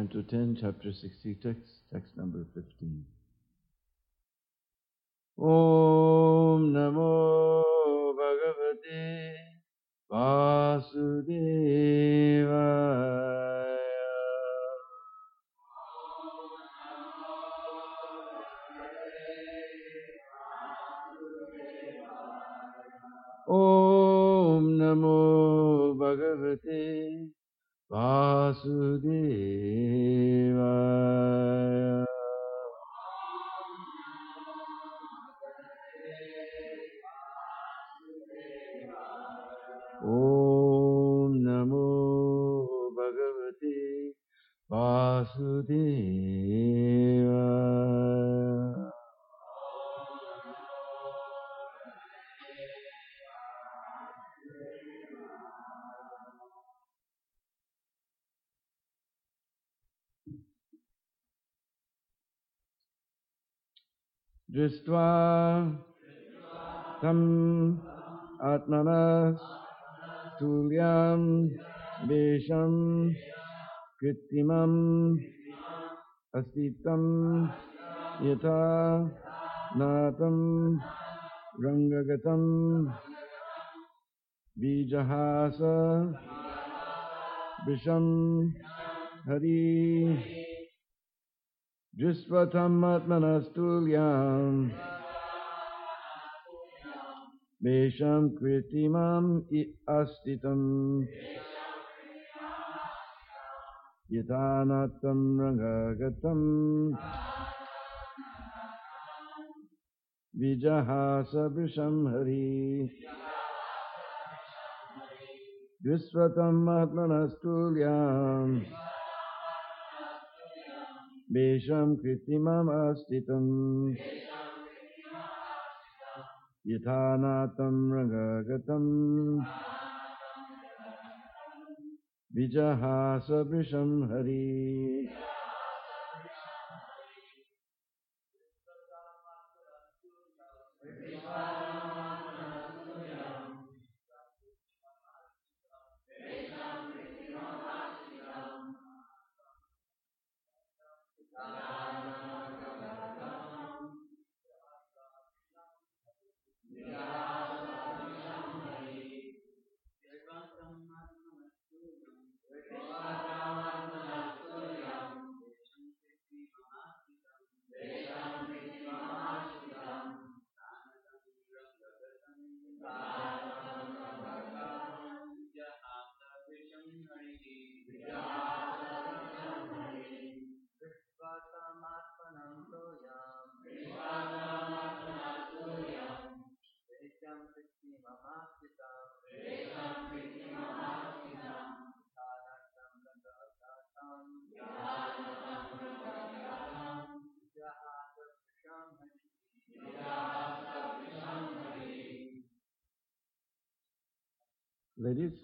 Canto 10, Chapter 66, text number 15. Om Namo Bhagavate Vasudevaya. Om Namo Bhagavate Vasudevaya. Om Namo Bhagavate Vasudevaya. Drishtva tam atmanas tulyam vesham kritimam astitam yatha natam rangagatam vijahasa visham hari. Drisvatam atmanastulyam vesham kritimam astitam yatanatam rangagatam vijahasa visham hari. Drisvatam atmanastulyam vesham kritimam astitam yatanatam rangagatam vijahasa visham hari. Ladies?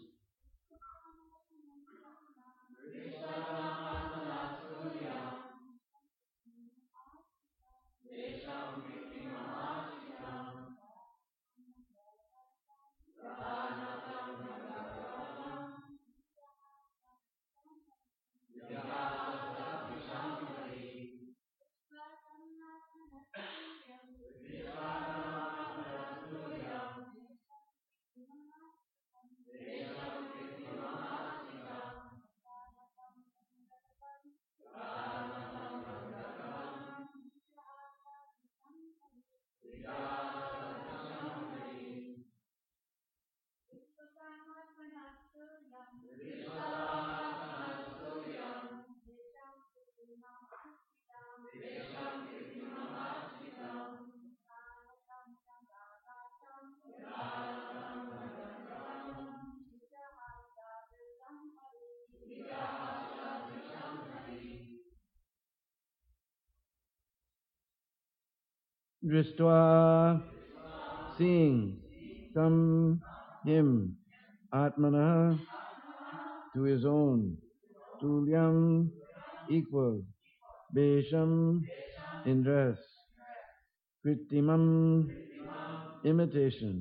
Drishtva, seeing, tam, him, atmana, to his own, tulyam, equal, vesham, in dress, kritimam, imitation,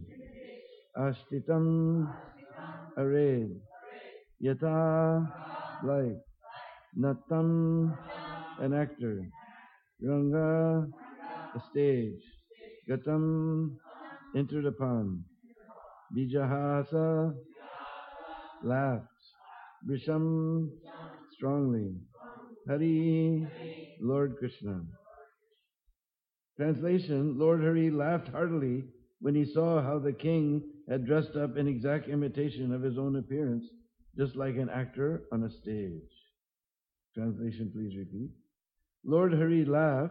ashtitam, arrayed, yatha, like, Natam, an actor. Ranga, a stage. Gatam, entered upon. Bijahasa, laughed. Vrisham, strongly. Hari, Lord Krishna. Translation, Lord Hari laughed heartily when he saw how the king had dressed up in exact imitation of his own appearance, just like an actor on a stage. Translation, please repeat. Lord Hari laughed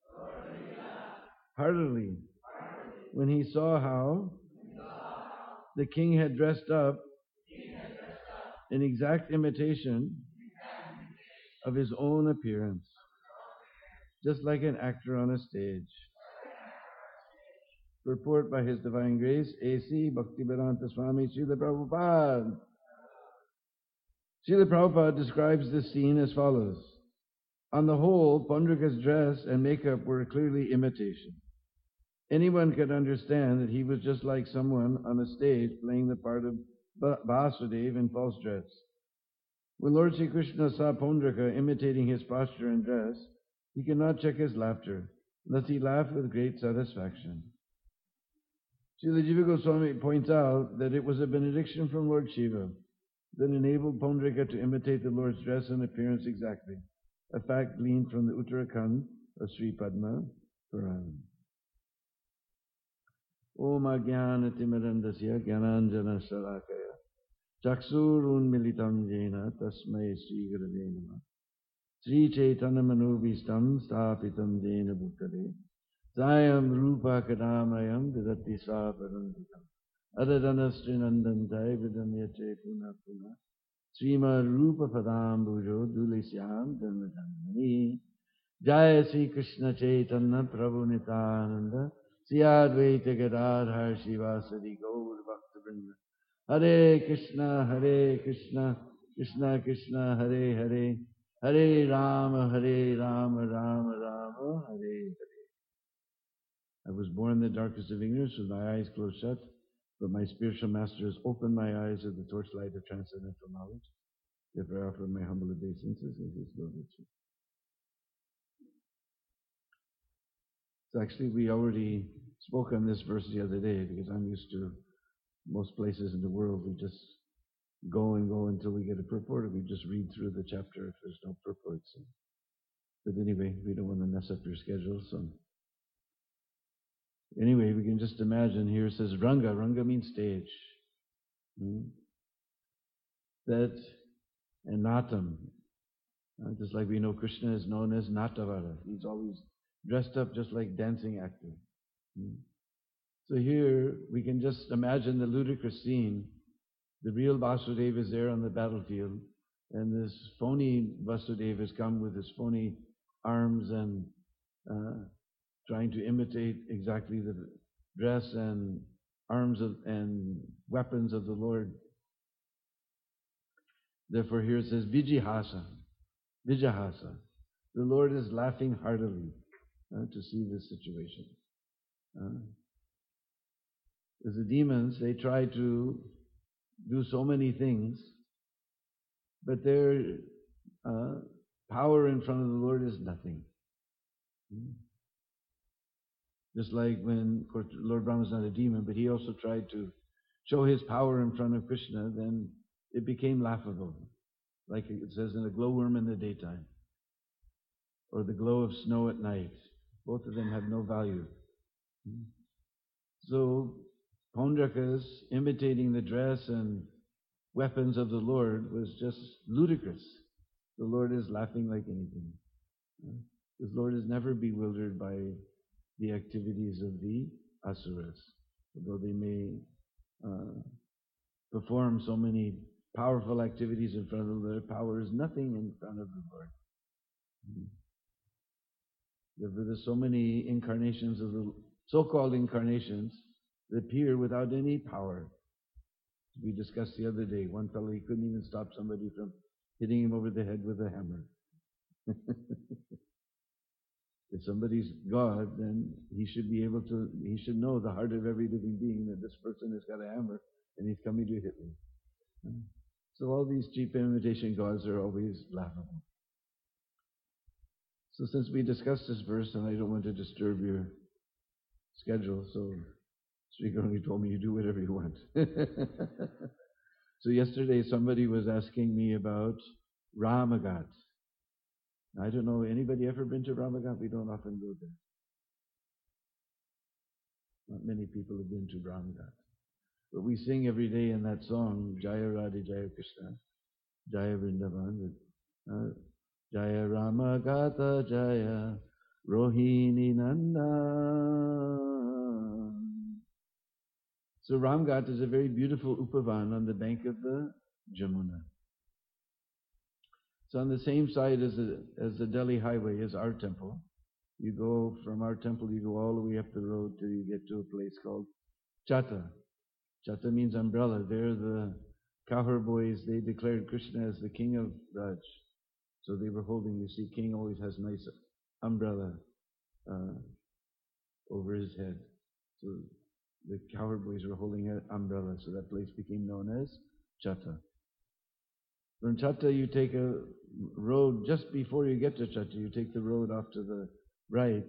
heartily when he saw how the king had dressed up in exact imitation of his own appearance, just like an actor on a stage. Purport by His Divine Grace, A.C. Bhaktivedanta Swami Srila Prabhupada. Srila Prabhupada describes this scene as follows. On the whole, Pundrika's dress and makeup were clearly imitation. Anyone could understand that he was just like someone on a stage playing the part of Vasudeva in false dress. When Lord Sri Krishna saw Pundrika imitating his posture and dress, he could not check his laughter, unless he laughed with great satisfaction. Srila Jiva Goswami points out that it was a benediction from Lord Shiva that enabled Pundrika to imitate the Lord's dress and appearance exactly, a fact gleaned from the Uttarakhand of Sri Padma Puran. Om Ajnanatimirandasya Gyananjana Shalakaya Chaksurun Militam Jena Tasmai Sri Gurave Namah Sri Chaitanya Manubhistam Sthapitam Jena Bhuttare Sayam Rupa Kadamayam Vidati Saparantikam Adadanastriనందంtai Vidamyache Puna Puna Srima Rupa Padam Bhujo Dulisyam Dhanmajanmani Jaya Sri Krishna Chaitanya Prabhu Nityananda Sri Advaita Gadadhar Shivasadi Gaur Bhaktivinoda Hare Krishna Krishna Krishna Hare Hare Hare Rama Rama Rama Hare Hare. I was born in the darkness of ignorance with my eyes closed shut, but my spiritual master has opened my eyes with the torchlight of transcendental knowledge. Therefore I offer my humble obeisances in his glory. So actually we already spoke on this verse the other day, because I'm used to most places in the world we just go until we get a purport, or we just read through the chapter if there's no purport. So. But anyway, we don't want to mess up your schedule, so anyway, we can just imagine here it says Ranga. Ranga means stage. That and Natam. Just like we know Krishna is known as Natavara. He's always dressed up just like dancing actor. So here we can just imagine the ludicrous scene. The real Vasudeva is there on the battlefield, and this phony Vasudeva has come with his phony arms and trying to imitate exactly the dress and arms and weapons of the Lord. Therefore here it says Vijahasa. Vijahasa. The Lord is laughing heartily to see this situation. As the demons, they try to do so many things, but their power in front of the Lord is nothing. Just like when, of course, Lord Brahma is not a demon, but he also tried to show his power in front of Krishna, then it became laughable. Like it says in a glowworm in the daytime, or the glow of snow at night. Both of them have no value. So, Pundrika's imitating the dress and weapons of the Lord was just ludicrous. The Lord is laughing like anything. The Lord is never bewildered by the activities of the asuras, although they may perform so many powerful activities in front of the Lord. Power is nothing in front of the Lord. Therefore, there's so many incarnations of the so-called incarnations that appear without any power. We discussed the other day, one fellow, he couldn't even stop somebody from hitting him over the head with a hammer. If somebody's God, then he should know the heart of every living being, that this person has got a hammer and he's coming to hit me. So all these cheap imitation gods are always laughable. So since we discussed this verse, and I don't want to disturb your schedule, so Sri Gaurani told me you do whatever you want. So yesterday somebody was asking me about Ramagat. I don't know, anybody ever been to Ramagat? We don't often go there. Not many people have been to Ramagat. But we sing every day in that song, Jaya Radhe Jaya Krishna, Jaya Vrindavan, Jaya Ramagata Jaya Rohini Nanda. So Ramghat is a very beautiful upavan on the bank of the Jamuna. It's on the same side as the Delhi highway is our temple. You go from our temple, you go all the way up the road till you get to a place called Chata. Chata means umbrella. There the Kahar boys, they declared Krishna as the king of Raj. So they were holding, you see, king always has nice umbrella over his head. So the Kahar boys were holding an umbrella, so that place became known as Chata. From Chata, you take a road just before you get to Chata. You take the road off to the right,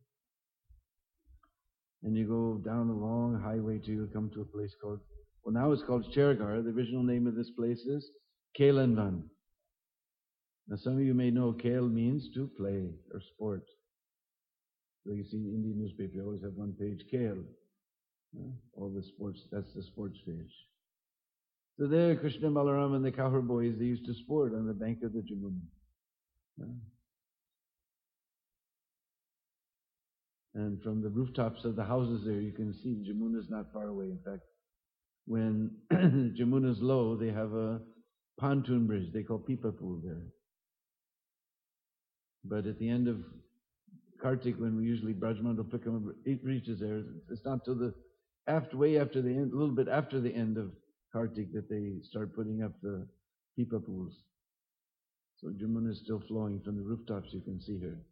and you go down a long highway till you come to a place called, well, now it's called Chergar. The original name of this place is Kelanvan. Now, some of you may know Kale means to play or sport. So you see in the Indian newspaper, you always have one page, Kale. All the sports, that's the sports page. So there, Krishna, Balaram, and the Kahar boys, they used to sport on the bank of the Jamuna. And from the rooftops of the houses there, you can see Jamuna is not far away. In fact, when Jamuna is low, they have a pontoon bridge. They call Pipa Pool there. But at the end of Kartik, when we usually Brajmandal Pikam, it reaches there. It's not till the way after the end, a little bit after the end of Kartik, that they start putting up the Pipa pools. So Jamuna is still flowing from the rooftops. You can see here.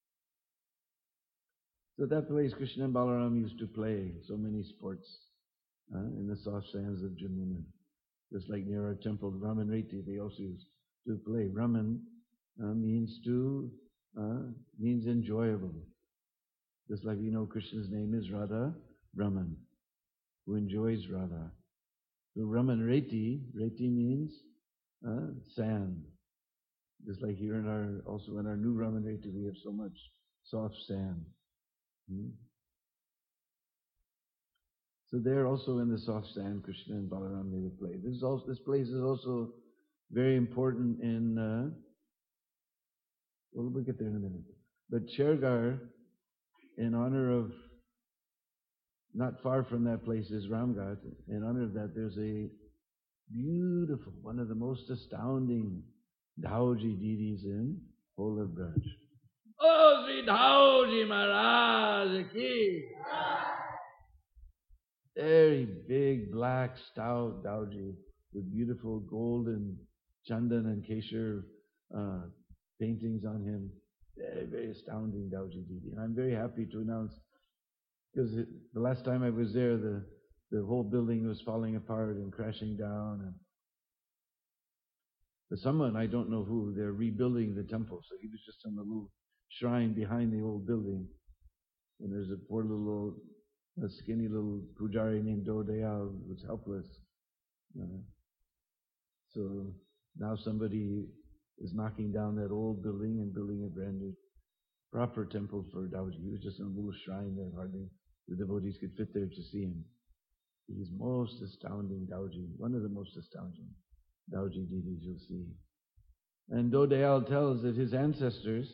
So that place Krishna and Balaram used to play so many sports in the soft sands of Jamuna. Just like near our temple, Raman Reti, they also used to play. Raman means enjoyable. Just like we know Krishna's name is Radha Raman, who enjoys Radha. So Raman Reti means sand. Just like here also in our new Raman Reti, we have so much soft sand. So there also in the soft sand, Krishna and Balaram, they would play. This place is also very important in, well, we'll get there in a minute. But Chergar, in honor of, not far from that place is Ramghat. In honor of that, there's a beautiful, one of the most astounding Dauji deities in whole of Braj. Oh, Sri Dauji Maharaj ki! Very big, black, stout Dauji with beautiful golden chandan and keshar paintings on him. Very, very astounding Dauji deity. And I'm very happy to announce, because the last time I was there, the whole building was falling apart and crashing down. And but someone, I don't know who, they're rebuilding the temple. So he was just in the little shrine behind the old building. And there's a poor little, a skinny little pujari named Do Dayal who was helpless. So now somebody is knocking down that old building and building a brand new proper temple for Dauji. He was just in a little shrine there, hardly the devotees could fit there to see him. He's most astounding Dauji, one of the most astounding Dauji deities you'll see. And Do Dayal tells that his ancestors,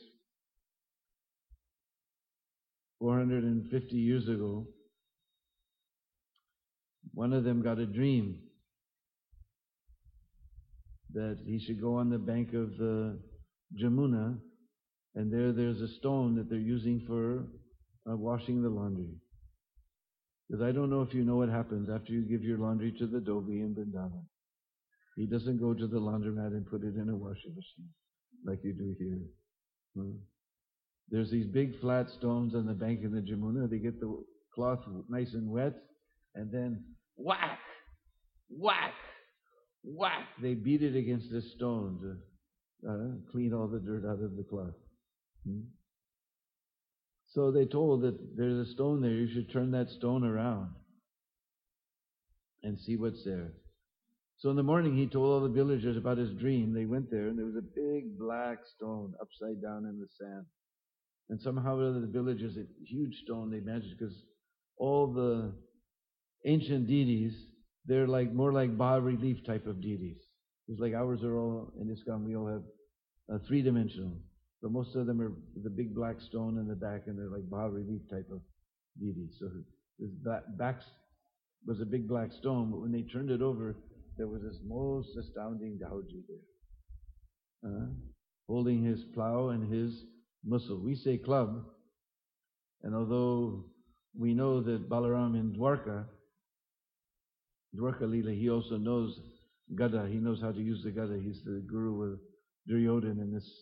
450 years ago, one of them got a dream that he should go on the bank of the Jamuna, and there's a stone that they're using for washing the laundry. Because I don't know if you know what happens after you give your laundry to the Dhobi in Vrindavan. He doesn't go to the laundromat and put it in a washing machine like you do here. There's these big flat stones on the bank of the Jamuna. They get the cloth nice and wet, and then whack, whack, whack. They beat it against this stone to clean all the dirt out of the cloth. Hmm? So they told that there's a stone there, you should turn that stone around and see what's there. So in the morning he told all the villagers about his dream. They went there and there was a big black stone upside down in the sand. And somehow or other the villagers, a huge stone they managed, because all the ancient deities, they're like more like bas-relief type of deities. It's like ours are all, in ISKCON we all have three-dimensional. But most of them are the big black stone in the back, and they're like bas-relief type of deities. So this back was a big black stone, but when they turned it over, there was this most astounding Daoji there, holding his plow and his muscle. We say club, and although we know that Balaram in Dwarka Leela, he also knows Gada. He knows how to use the Gada. He's the guru of Duryodhana in this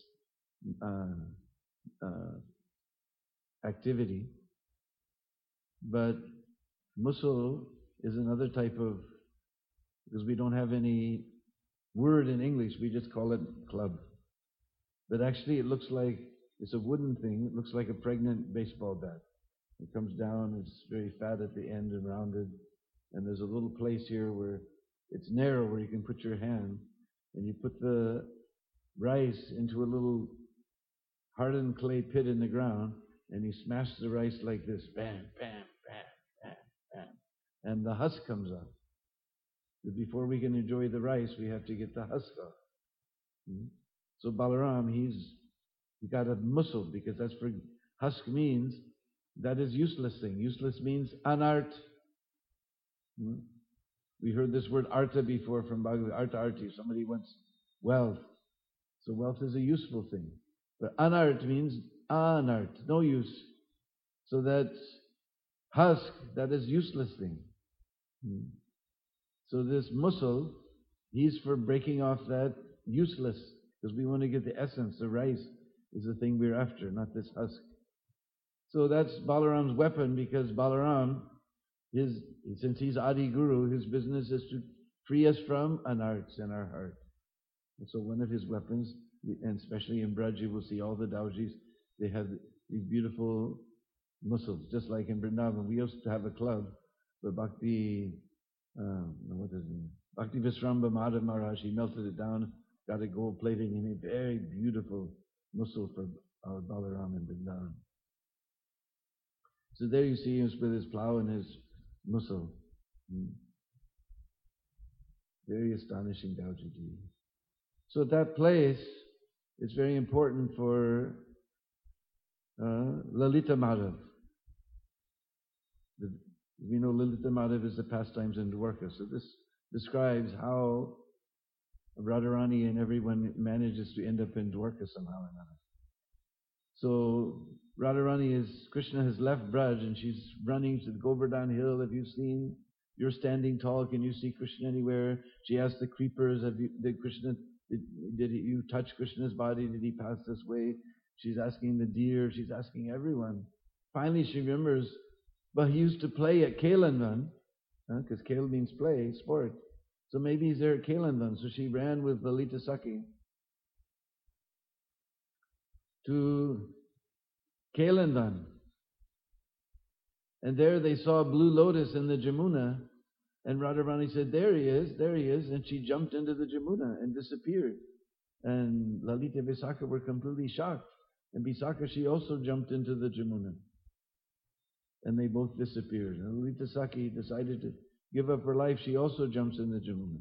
activity. But muscle is another type of, because we don't have any word in English, we just call it club. But actually it looks like, it's a wooden thing, it looks like a pregnant baseball bat. It comes down, it's very fat at the end and rounded, and there's a little place here where it's narrow where you can put your hand, and you put the rice into a little hardened clay pit in the ground, and you smash the rice like this, bam, bam, bam, bam, bam, and the husk comes up. But before we can enjoy the rice, we have to get the husk off. So Balaram, he got a muscle, because that's for, husk means, that is useless thing. Useless means anart. We heard this word artha before from Bhagavad, artha arti. Somebody wants wealth. So wealth is a useful thing. But anart means anart, no use. So that husk, that is useless thing. So this muscle, he's for breaking off that useless, because we want to get the essence. The rice is the thing we're after, not this husk. So that's Balaram's weapon, because Balaram, since he's Adi Guru, his business is to free us from anarts in our heart. And so one of his weapons, and especially in Braj, you will see all the Daojis, they have these beautiful muscles, just like in Vrindavan. We used to have a club where Bhakti Visramba Madhav Maharaj, he melted it down, got a gold plating, and he made a very beautiful muscle for our Balaram in Vrindavan. So there you see him with his plow and his muscle. Very astonishing Daoji ji. So at that place, it's very important for Lalita Madhav. We know Lalita Madhav is the pastimes in Dwarka. So this describes how Radharani and everyone manages to end up in Dwarka somehow or another. So Radharani Krishna has left Braj and she's running to the Govardhan hill. Have you seen? You're standing tall. Can you see Krishna anywhere? She asked the creepers, did you touch Krishna's body? Did he pass this way? She's asking the deer. She's asking everyone. Finally she remembers, but he used to play at Kailanvan, because Kail means play, sport. So maybe he's there at Kailanvan. So she ran with Lalita Sakhi to Kailanvan. And there they saw a blue lotus in the Jamuna. And Radharani said, there he is. And she jumped into the Jamuna and disappeared. And Lalita and Visakha were completely shocked. And Visakha, she also jumped into the Jamuna. And they both disappeared. And Lalita Sakhi decided to give up her life. She also jumps in the Jamuna.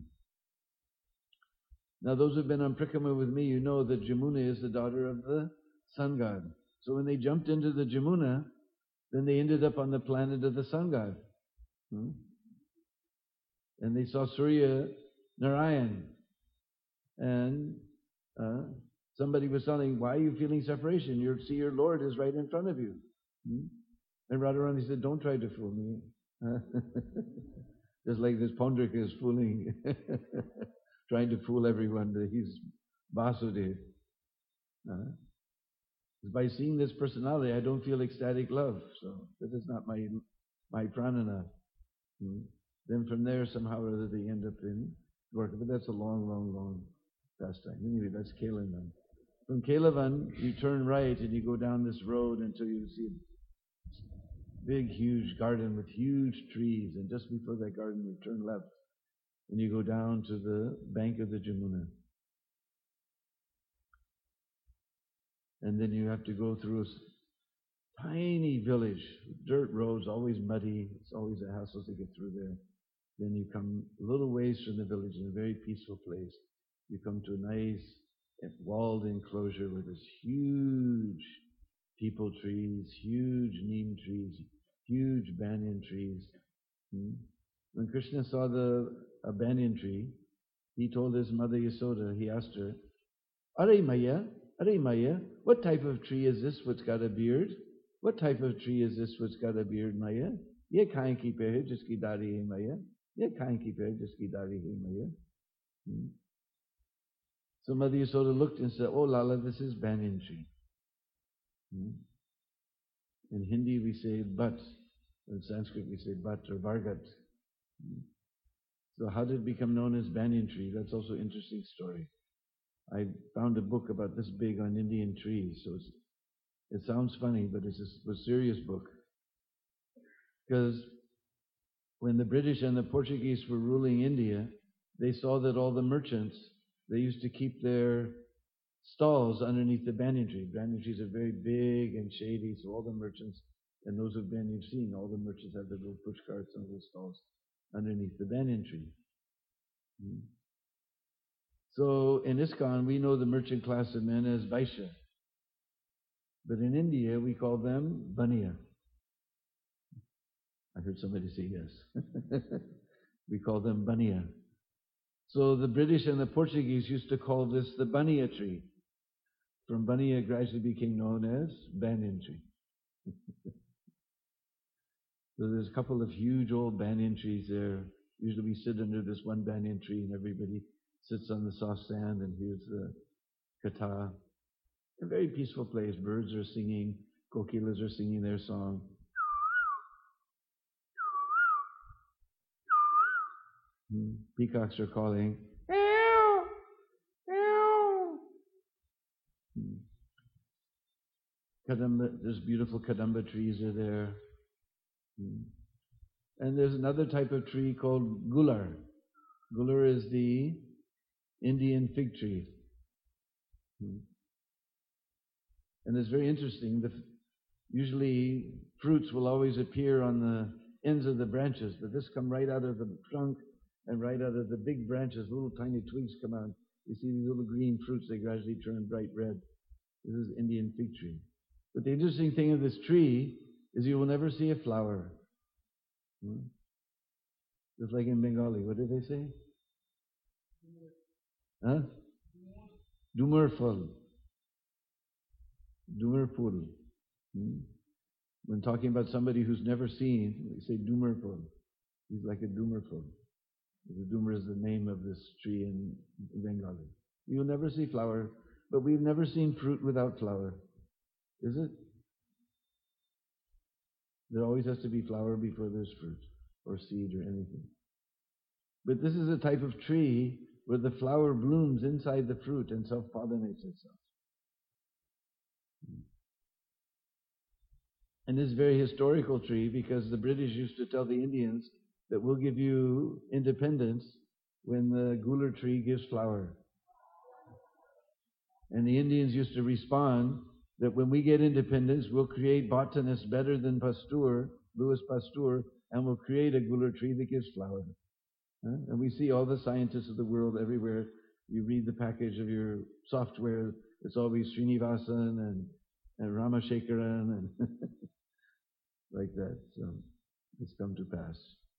Now those who've been on Prikrama with me, you know that Jamuna is the daughter of the sun god. So when they jumped into the Jamuna, then they ended up on the planet of the sun god. And they saw Surya Narayan. And somebody was telling, why are you feeling separation? You see your Lord is right in front of you. And Radharani said, don't try to fool me. Just like this Pandrika is fooling, trying to fool everyone that he's Vasudev. By seeing this personality, I don't feel ecstatic love. So that is not my pranana. Then from there, somehow or other, they end up in Dwarka. But that's a long, long, long pastime. Anyway, that's Kailanvan. From Kelavan, you turn right and you go down this road until you see a big, huge garden with huge trees. And just before that garden, you turn left and you go down to the bank of the Jamuna. And then you have to go through a tiny village, dirt roads, always muddy. It's always a hassle to get through there. Then you come a little ways from the village in a very peaceful place. You come to a nice walled enclosure with this huge peepal trees, huge neem trees, huge banyan trees. When Krishna saw a banyan tree, he told his mother Yasoda, he asked her, Are Maya, what type of tree is this which got a beard? What type of tree is this which got a beard, Maya? Ye kain ki pe hai jiski dari hai Maya? Ye kain ki pe hai jiski dari hai Maya? So Mother Yasoda looked and said, Oh Lala, this is banyan tree. In Hindi we say but. In Sanskrit we say but or bargat. So how did it become known as banyan tree? That's also an interesting story. I found a book about this big on Indian trees. So it sounds funny, but it's a serious book. Because when the British and the Portuguese were ruling India, they saw that all the merchants, they used to keep their stalls underneath the banyan tree. Banyan trees are very big and shady, so all the merchants, and those who've been, you've seen, all the merchants have their little push carts and little stalls underneath the banyan tree. So in ISKCON, we know the merchant class of men as Vaishya. But in India, we call them Baniya. I heard somebody say yes. We call them Baniya. So the British and the Portuguese used to call this the Baniya tree. From Baniya, it gradually became known as banyan tree. So there's a couple of huge old banyan trees there. Usually we sit under this one banyan tree and everybody sits on the soft sand and hears the katha. A very peaceful place. Birds are singing. Kokilas are singing their song. Peacocks are calling. Kadamba, there's beautiful kadamba trees are there. And there's another type of tree called gular. Gular is the Indian fig tree. And it's very interesting. Usually fruits will always appear on the ends of the branches, but this come right out of the trunk and right out of the big branches. Little tiny twigs come out. You see these little green fruits, they gradually turn bright red. This is Indian fig tree. But the interesting thing of this tree is you will never see a flower. Just like in Bengali. What did they say? Huh? Dumar phul. Dumar phul. When talking about somebody who's never seen, they say Dumar phul. He's like a Dumar phul. The Dumar is the name of this tree in Bengali. You'll never see flower, but we've never seen fruit without flower. Is it? There always has to be flower before there's fruit or seed or anything. But this is a type of tree where the flower blooms inside the fruit and self-pollinates itself. And this is a very historical tree because the British used to tell the Indians that we'll give you independence when the gular tree gives flower. And the Indians used to respond that when we get independence, we'll create botanists better than Pasteur, Louis Pasteur, and we'll create a gular tree that gives flower. And we see all the scientists of the world everywhere. You read the package of your software, it's always Srinivasan and Ramashekaran and like that. So it's come to pass.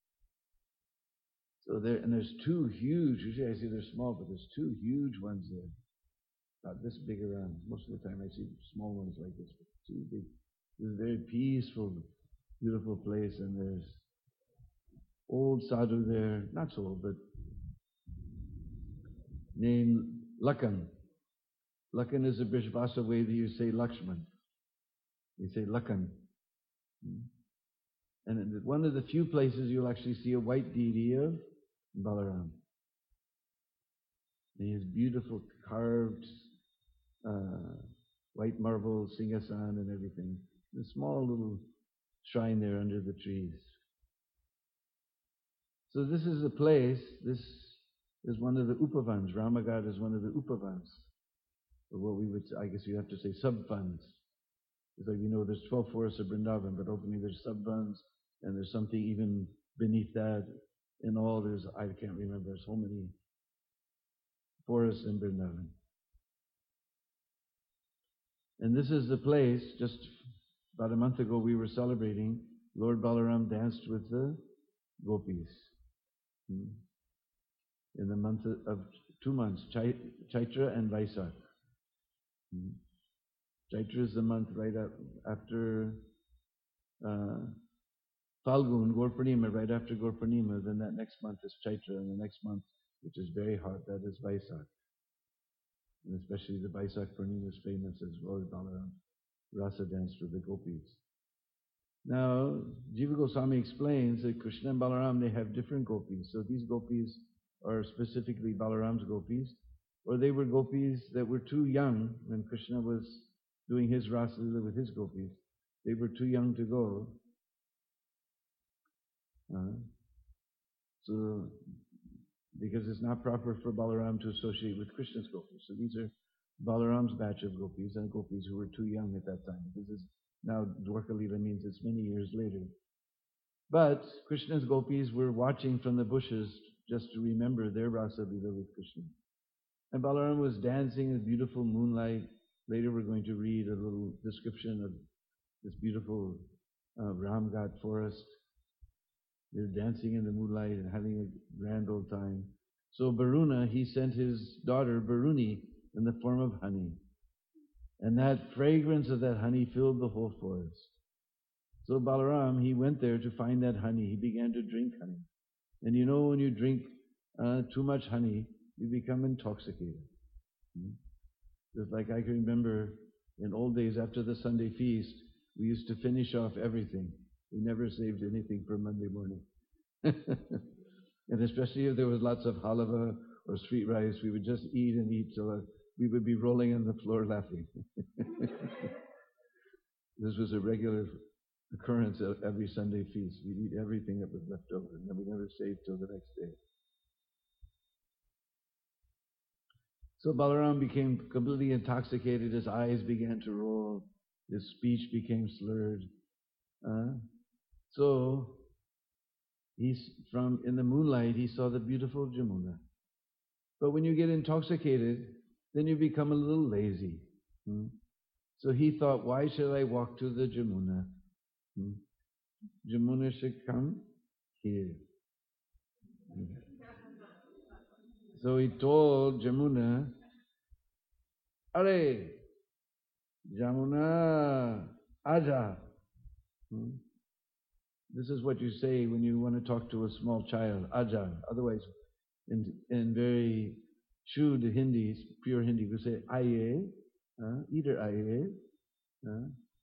So there's two huge, usually I see they're small, but there's two huge ones there. About this big around. Most of the time I see small ones like this, but two big. This is a very peaceful, beautiful place, and there's old sadhu there, not so old, but named Lakan. Lakan is a Brishvasa way that you say Lakshman. You say Lakan. And one of the few places you'll actually see a white deity of Balaram. And he has beautiful carved white marble Singhasan and everything. A small little shrine there under the trees. So this is a place, this is one of the upavans. Ramaghat is one of the upavans. Or what we would, I guess you have to say, sub-vans. It's like, there's 12 forests of Vrindavan, but ultimately there's sub-vans, and there's something even beneath that. In all, I can't remember, so many forests in Vrindavan. And this is the place, just about a month ago we were celebrating, Lord Balaram danced with the gopis. In the month of 2 months, Chaitra and Vaisak. Chaitra is the month right after Falgun, Gaur Purnima, right after Gaur Purnima. Then that next month is Chaitra, and the next month, which is very hot, that is Vaisak. And especially the Vaisak Purnima is famous as Lord Balaram Rasa danced with the gopis. Now, Jiva Goswami explains that Krishna and Balaram, they have different gopis. So these gopis are specifically Balaram's gopis, or they were gopis that were too young when Krishna was doing his Rasa Lila with his gopis. They were too young to go. So, because it's not proper for Balaram to associate with Krishna's gopis. So these are Balaram's batch of gopis, and gopis who were too young at that time. This is now Dwarka Lila means it's many years later. But Krishna's gopis were watching from the bushes just to remember their Rasa Lila with Krishna. And Balaram was dancing in beautiful moonlight. Later we're going to read a little description of this beautiful Ramghat forest. They're dancing in the moonlight and having a grand old time. So Varuna, he sent his daughter Varuni in the form of honey. And that fragrance of that honey filled the whole forest. So Balaram, he went there to find that honey. He began to drink honey. And when you drink too much honey, you become intoxicated. Just like I can remember in old days after the Sunday feast, we used to finish off everything. We never saved anything for Monday morning. And especially if there was lots of halava or sweet rice, we would just eat and eat till we would be rolling on the floor laughing. This was a regular occurrence at every Sunday feast. We'd eat everything that was left over, and then we never saved till the next day. So Balaram became completely intoxicated. His eyes began to roll. His speech became slurred. So in the moonlight, he saw the beautiful Jamuna. But when you get intoxicated, then you become a little lazy. So he thought, why should I walk to the Jamuna? Jamuna should come here. So he told Jamuna, Are, Jamuna, Aja. This is what you say when you want to talk to a small child, Aja. Otherwise, in very Shuddha Hindi, pure Hindi, we say Aye, either Aye.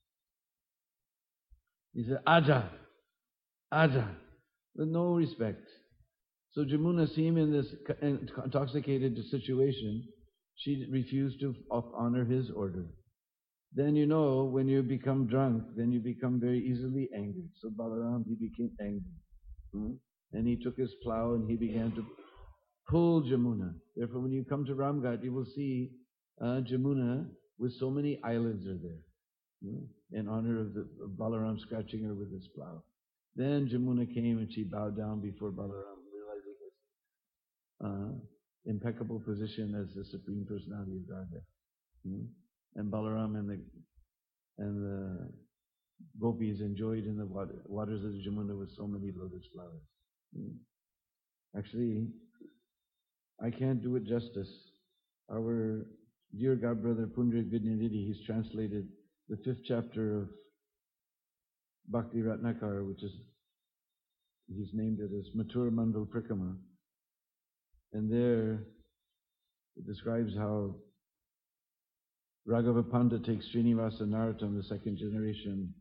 He said Aja, Aja, with no respect. So Jamuna, seeing him in this intoxicated situation, she refused to honor his order. Then when you become drunk, then you become very easily angry. So Balaram, he became angry. And he took his plow and he began to pull Jamuna. Therefore, when you come to Ramghat, you will see Jamuna with so many islands are there, in honor of Balaram scratching her with his plow. Then Jamuna came and she bowed down before Balaram, realizing his impeccable position as the Supreme Personality of Godhead. And Balaram and the gopis enjoyed in the waters of the Jamuna with so many lotus flowers. Actually, I can't do it justice. Our dear God brother Pundrik Vidyanidhi, he's translated the 5th chapter of Bhakti Ratnakar, he's named it as Mathura Mandal Prikama. And there it describes how Raghava Pandit takes Srinivasa Narottam, the 2nd generation,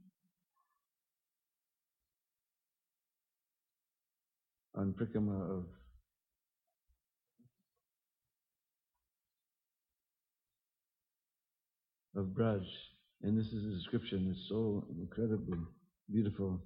on Prikama of of Braj. And this is a description. It's so incredibly beautiful.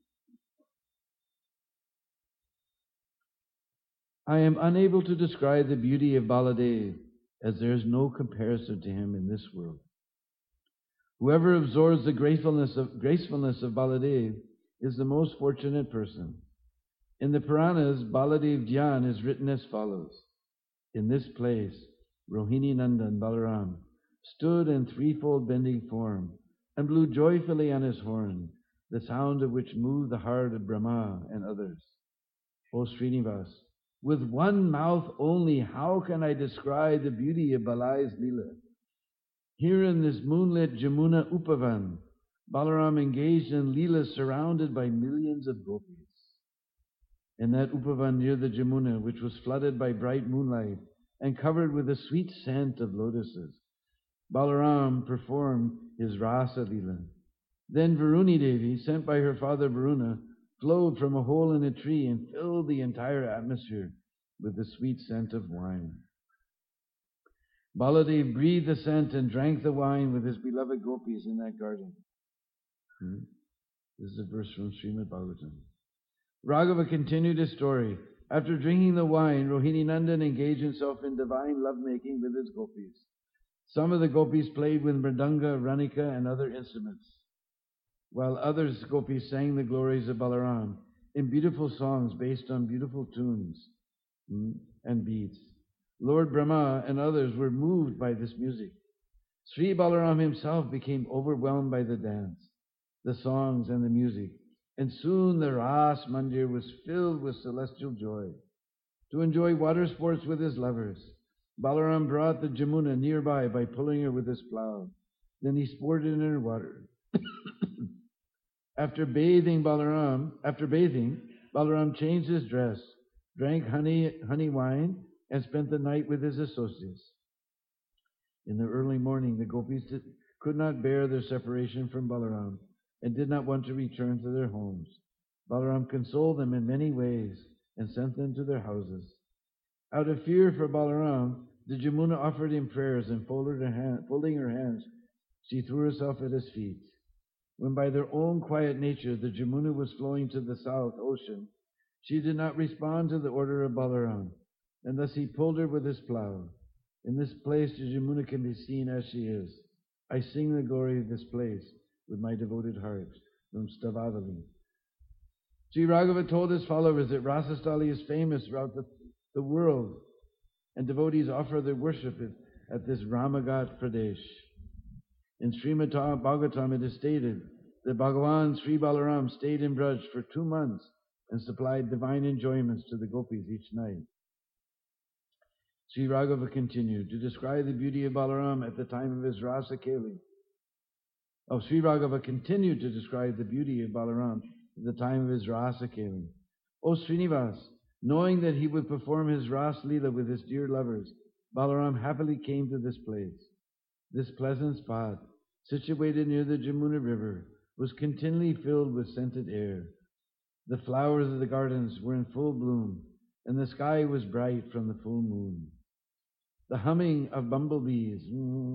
I am unable to describe the beauty of Baladev, as there is no comparison to him in this world. Whoever absorbs the gracefulness of Baladev is the most fortunate person. In the Puranas, Baladev Dhyan is written as follows. In this place, Rohini Nandan Balaram stood in threefold bending form and blew joyfully on his horn, the sound of which moved the heart of Brahma and others. O Srinivas, with one mouth only, how can I describe the beauty of Balai's Leela? Here in this moonlit Jamuna Upavan, Balaram engaged in Leela surrounded by millions of gopis. In that Upavan near the Jamuna, which was flooded by bright moonlight and covered with the sweet scent of lotuses, Balaram performed his Rasa Leela. Then Varuni Devi, sent by her father Varuna, flowed from a hole in a tree and filled the entire atmosphere with the sweet scent of wine. Baladev breathed the scent and drank the wine with his beloved gopis in that garden. This is a verse from Srimad Bhagavatam. Raghava continued his story. After drinking the wine, Rohini Nandan engaged himself in divine lovemaking with his gopis. Some of the gopis played with mridanga, ranika, and other instruments, while others gopis sang the glories of Balaram in beautiful songs based on beautiful tunes and beats. Lord Brahma and others were moved by this music. Sri Balaram himself became overwhelmed by the dance, the songs, and the music, and soon the Ras Mandir was filled with celestial joy. To enjoy water sports with his lovers, Balaram brought the Jamuna nearby by pulling her with his plow. Then he sported in her water. After bathing, Balaram changed his dress, drank honey wine, and spent the night with his associates. In the early morning, the gopis could not bear their separation from Balaram and did not want to return to their homes. Balaram consoled them in many ways and sent them to their houses. Out of fear for Balaram, the Jamuna offered him prayers, and folding her hands, she threw herself at his feet. When by their own quiet nature the Jamuna was flowing to the south ocean, she did not respond to the order of Balaram, and thus he pulled her with his plow. In this place the Jamuna can be seen as she is. I sing the glory of this place with my devoted heart. From Stavavali. Sri Raghava told his followers that Rasastali is famous throughout the world, and devotees offer their worship at this Ramagat Pradesh. In Srimad Bhagavatam it is stated that Bhagavan Sri Balaram stayed in Braj for 2 months and supplied divine enjoyments to the gopis each night. Sri Raghava continued to describe the beauty of Balaram at the time of his Rasa Keli. Sri Raghava continued to describe the beauty of Balaram at the time of his Rasa Keli. O Srinivas, knowing that he would perform his Ras Leela with his dear lovers, Balaram happily came to this place. This pleasant spot, situated near the Jamuna River, was continually filled with scented air. The flowers of the gardens were in full bloom, and the sky was bright from the full moon. The humming of bumblebees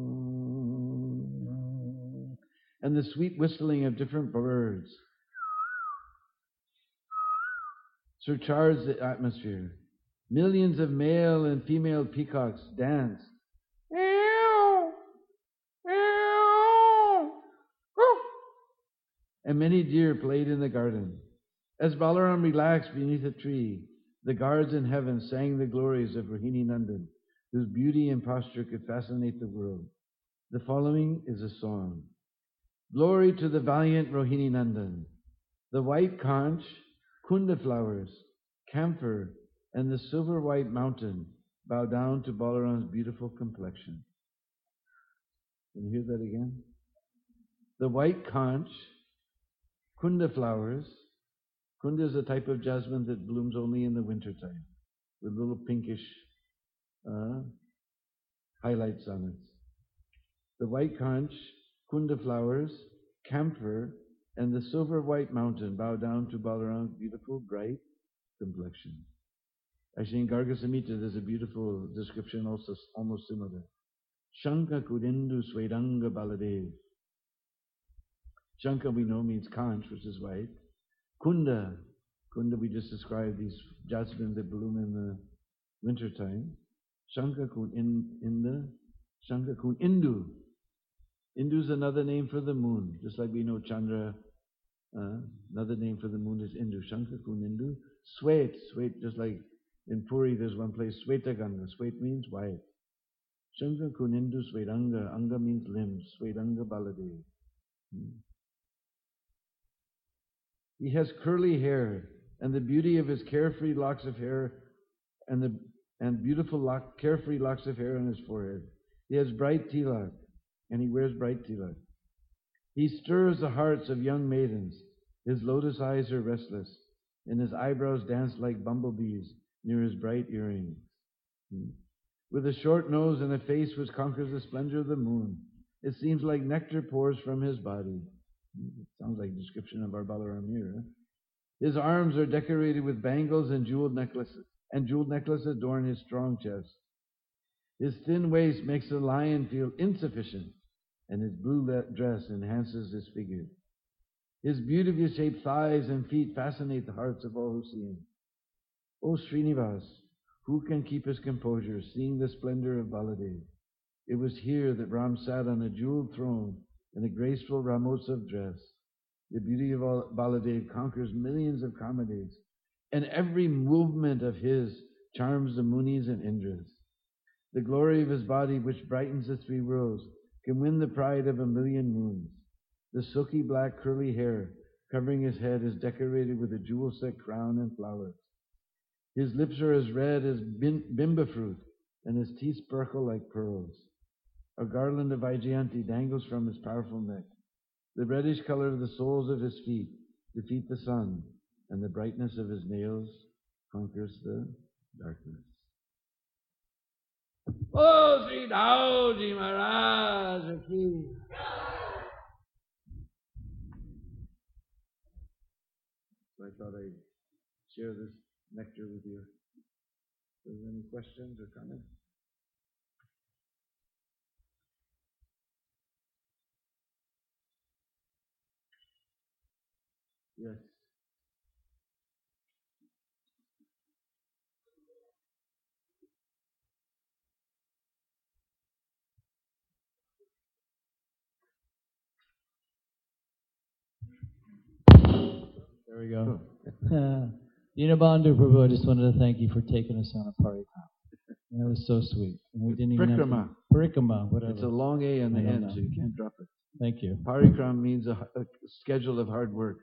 and the sweet whistling of different birds surcharged the atmosphere. Millions of male and female peacocks danced. And many deer played in the garden. As Balaram relaxed beneath a tree, the guards in heaven sang the glories of Rohini Nandan, whose beauty and posture could fascinate the world. The following is a song. Glory to the valiant Rohini Nandan. The white conch, kunda flowers, camphor, and the silver white mountain bow down to Balaram's beautiful complexion. Can you hear that again? The white conch, kunda flowers. Kunda is a type of jasmine that blooms only in the wintertime, with little pinkish highlights on it. The white conch, kunda flowers, camphor, and the silver white mountain bow down to Balaram's beautiful, bright complexion. Actually, in Garga Samhita, there's a beautiful description also almost similar. Shanka Kudindu Svedanga Baladev. Shanka we know means conch, which is white. Kunda. Kunda we just described these jasmine that bloom in the winter time. Shanka Kudinda. Shanka Kudindu. Indu is another name for the moon, just like we know Chandra. Another name for the moon is Indu. Shanka Kudindu. Swet. Swet, just like in Puri, there's one place, Svetaganga. Swet means white. Shanka Kudindu Svedanga. Anga means limbs. Svedanga Baladev. He has curly hair, and the beauty of his carefree locks of hair, and beautiful carefree locks of hair on his forehead. He has bright tilak, and he wears bright tilak. He stirs the hearts of young maidens. His lotus eyes are restless, and his eyebrows dance like bumblebees near his bright earrings. With a short nose and a face which conquers the splendor of the moon, it seems like nectar pours from his body. It sounds like a description of our Balaram here. His arms are decorated with bangles and jeweled necklaces adorn his strong chest. His thin waist makes the lion feel insufficient, and his blue dress enhances his figure. His beautifully shaped thighs and feet fascinate the hearts of all who see him. O Srinivas, who can keep his composure, seeing the splendor of Baladev? It was here that Ram sat on a jeweled throne in a graceful Ramotsav dress. The beauty of Baladev conquers millions of Kamadevs, and every movement of his charms the Munis and Indras. The glory of his body, which brightens the three worlds, can win the pride of a million moons. The silky black curly hair covering his head is decorated with a jewel-set crown and flowers. His lips are as red as bimba fruit, and his teeth sparkle like pearls. A garland of Vaijayanti dangles from his powerful neck. The reddish color of the soles of his feet defeat the sun, and the brightness of his nails conquers the darkness. Oh, Sri Daoji Maharaj ki. So I thought I'd share this nectar with you. If there's any questions or comments? Yes. There we go. Dinabandhu Prabhu, I just wanted to thank you for taking us on a parikram. That was so sweet. And we didn't even Parikrama. have to, Parikrama, whatever. It's a long A on the I don't end, know. so you can't drop it. Thank you. Parikram means a schedule of hard work.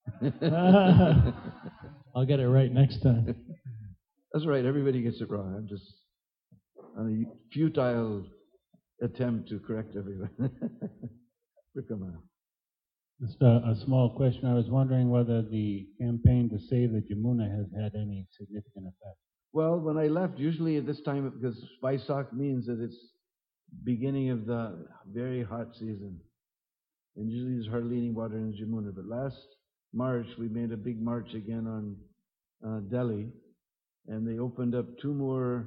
I'll get it right next time. That's right. Everybody gets it wrong. I'm just on a futile attempt to correct everyone. Parikrama. Just a small question. I was wondering whether the campaign to save the Jamuna has had any significant effect. Well, when I left, usually at this time, because Vaisak means that it's beginning of the very hot season. And usually there's hardly any water in Jamuna. But last March, we made a big march again on Delhi. And they opened up two more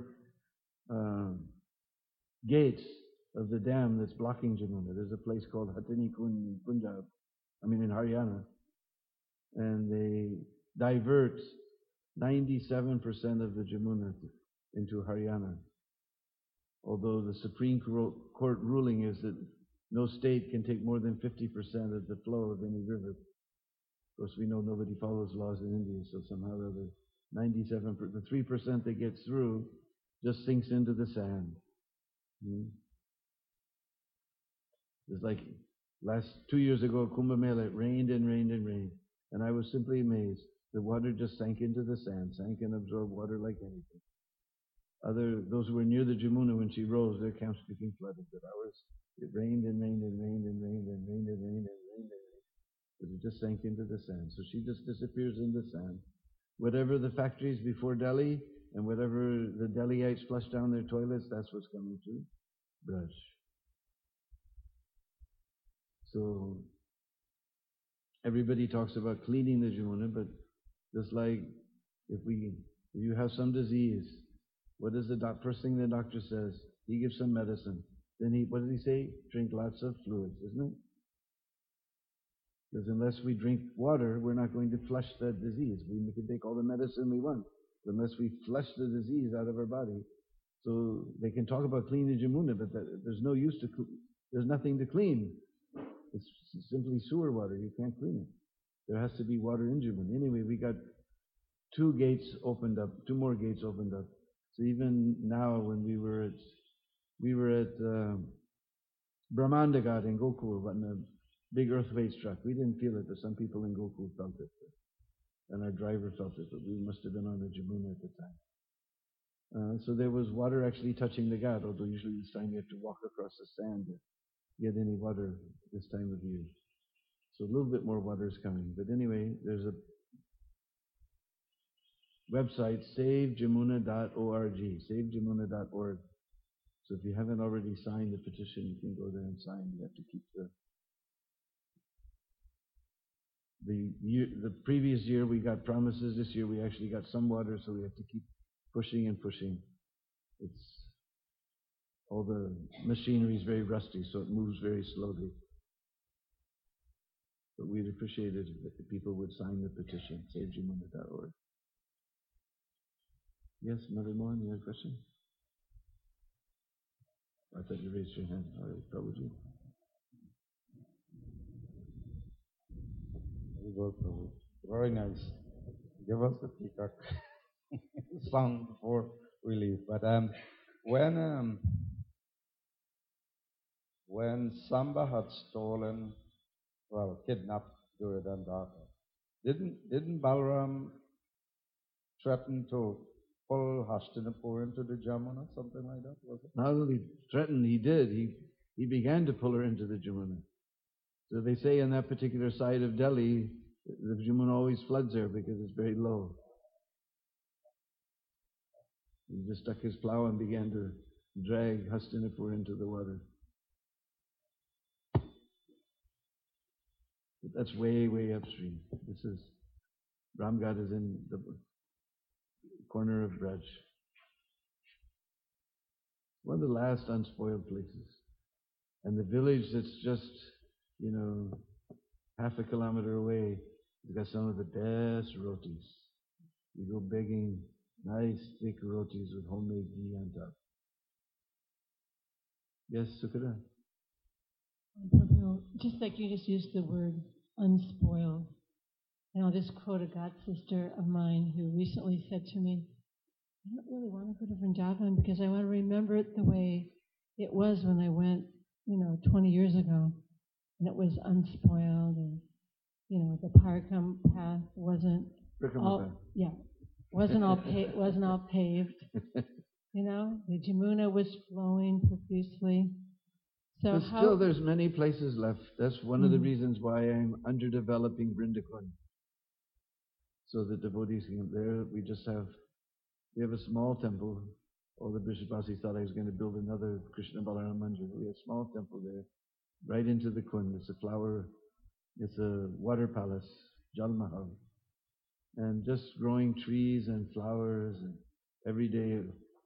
gates of the dam that's blocking Jamuna. There's a place called Hatini Kund in Punjab. in Haryana, and they divert 97% of the Jamuna into Haryana. Although the Supreme Court ruling is that no state can take more than 50% of the flow of any river. Of course, we know nobody follows laws in India, so somehow or other, 97%, the 3% that gets through just sinks into the sand. It's like 2 years ago at Kumbh Mela, it rained and rained and rained. And I was simply amazed. The water just sank into the sand, sank and absorbed water like anything. Those who were near the Jamuna when she rose, their camps became flooded. But ours, it rained and rained and rained and rained and rained and rained and rained and rained. But it just sank into the sand. So she just disappears in the sand. Whatever the factories before Delhi and whatever the Delhiites flush down their toilets, that's what's coming to Braj. So everybody talks about cleaning the Jamuna, but just like if you have some disease, what is the first thing the doctor says? He gives some medicine. then what did he say? Drink lots of fluids, isn't it? Because unless we drink water, we're not going to flush that disease. We can take all the medicine we want, but unless we flush the disease out of our body. So they can talk about cleaning Jamuna, but there's no use to, there's nothing to clean. It's simply sewer water. You can't clean it. There has to be water in Jamuna. Anyway, we got 2 gates opened up, 2 more gates opened up. So even now, when we were at Brahmandagat in Gokul, when a big earthquake struck, we didn't feel it, but some people in Gokul felt it, and our driver felt it. But we must have been on the Jamuna at the time. So there was water actually touching the ghat, although usually this time you have to walk across the sand to get any water this time of year. So a little bit more water is coming. But anyway, there's a website, savejamuna.org, savejamuna.org. So if you haven't already signed the petition, you can go there and sign. You have to keep the previous year we got promises. This year we actually got some water, so we have to keep pushing and pushing. All the machinery is very rusty, so it moves very slowly. But we'd appreciate it if the people would sign the petition, savejamuna.org. Yes, Mother Mohan, you had a question? I thought you raised your hand. All right, Prabhuji. Very good, Prabhu. Very nice. Give us the peacock song before we leave. But when Samba had stolen, kidnapped Duryodhana, didn't Balaram threaten to pull Hastinapur into the Jamuna, something like that, was it? Not only threatened, he did. He began to pull her into the Jamuna. So they say on that particular side of Delhi, the Jamuna always floods there because it's very low. He just stuck his plow and began to drag Hastinapur into the water. But that's way, way upstream. Ramghat is in the corner of Braj. One of the last unspoiled places. And the village that's just, half a kilometer away, has got some of the best rotis. You go begging nice thick rotis with homemade ghee on top. Yes, Sukara? Prabhu, just like you just used the word unspoiled, and I'll just quote a god sister of mine who recently said to me, I don't really want to go to Vrindavan because I want to remember it the way it was when I went, 20 years ago. And it was unspoiled, and, the Parikram path wasn't wasn't all paved. The Jamuna was flowing profusely. So but still, there's many places left. That's one of the reasons why I'm underdeveloping Vrindakun. So the devotees can there. We have a small temple. All the Bishopasi thought I was going to build another Krishna Balaram Mandir. We have a small temple there, right into the Kund. It's a water palace, Jal Mahal. And just growing trees and flowers, and every day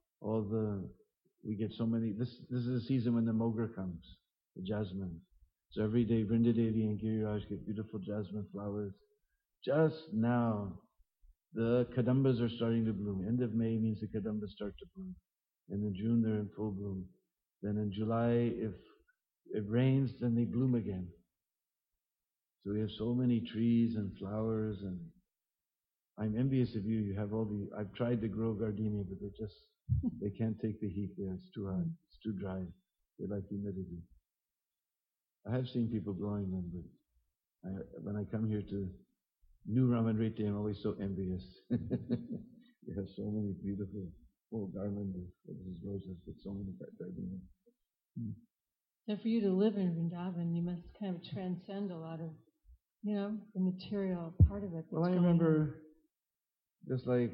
we get so many. This is the season when the mogra comes, the jasmine. So every day Vrindadevi and Giriraj get beautiful jasmine flowers. Just now, the kadambas are starting to bloom. End of May means the kadambas start to bloom. And in June they're in full bloom. Then in July, if it rains, then they bloom again. So we have so many trees and flowers, and I'm envious of you. You have I've tried to grow gardenia, but they can't take the heat there. It's too hot. It's too dry. They like humidity. I have seen people growing them, but when I come here to New Ramanrete, I'm always so envious. You have so many beautiful full garland of roses with so many gardenia. So for you to live in Vrindavan, you must kind of transcend a lot of, the material part of it. Well, I remember just like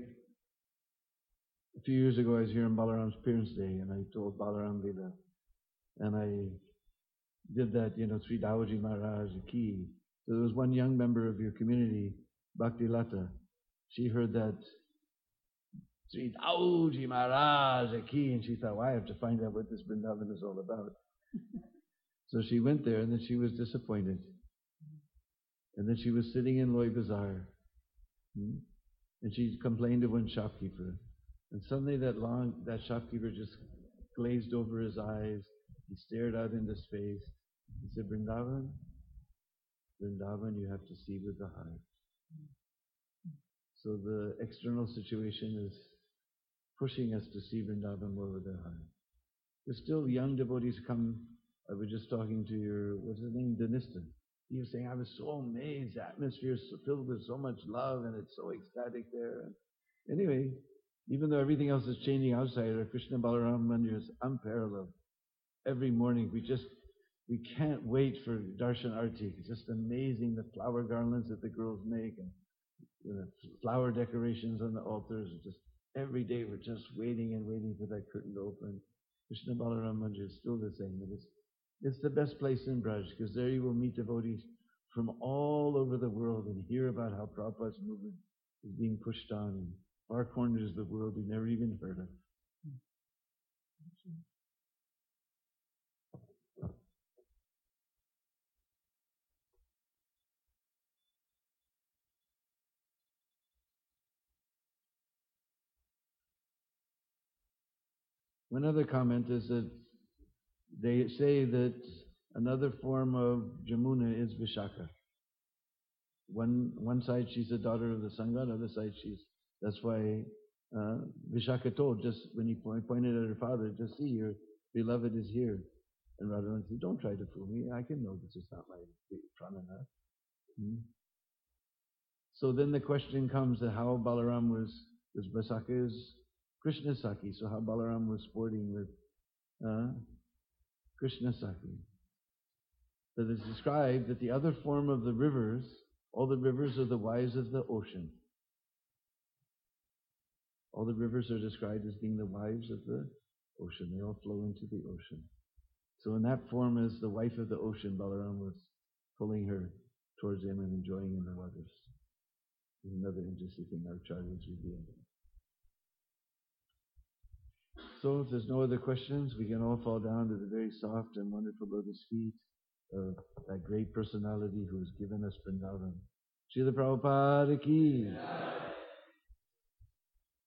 a few years ago, I was here on Balaram's Parents' Day, and I told Balaram Lila, and I did that, Sri Daoji Maharaj Ki. So there was one young member of your community, Bhakti Lata. She heard that Sri Daoji Maharaj Ki, and she thought, well, I have to find out what this Vrindavan is all about. So she went there, and then she was disappointed. And then she was sitting in Loy Bazaar. And she complained to one shopkeeper. And suddenly that shopkeeper just glazed over his eyes. He stared out into space. He said, Vrindavan, you have to see with the heart. So the external situation is pushing us to see Vrindavan more with our heart. There's still young devotees come. I was just talking to your, what's his name, Denista. He was saying, I was so amazed. The atmosphere is filled with so much love and it's so ecstatic there. Anyway, even though everything else is changing outside, our Krishna Balaram Mandir is unparalleled. Every morning we can't wait for Darshan Arti. It's just amazing, the flower garlands that the girls make and the flower decorations on the altars. Just every day we're just waiting and waiting for that curtain to open. Krishna Balaram Mandir is still the same. It's the best place in Braj, because there you will meet devotees from all over the world and hear about how Prabhupada's movement is being pushed on in far corners of the world we never even heard of. One other comment is that they say that another form of Jamuna is Vishaka. One side she's a daughter of the Sangha, the other side that's why Vishaka told, just when he pointed at her father, just see, your beloved is here. And Radharani said, don't try to fool me, I can know this is not my pranana. So then the question comes that how Balaram was Vishaka is Krishna Saki, so how Balaram was sporting with Krishna Saki. That it's described that the other form of the rivers, all the rivers are the wives of the ocean. All the rivers are described as being the wives of the ocean. They all flow into the ocean. So in that form, as the wife of the ocean, Balaram was pulling her towards him and enjoying in the waters. There's another interesting thing our Acharyas revealed. So if there's no other questions, we can all fall down to the very soft and wonderful lotus feet of that great personality who has given us Vrindavan. Srila Prabhupada ki.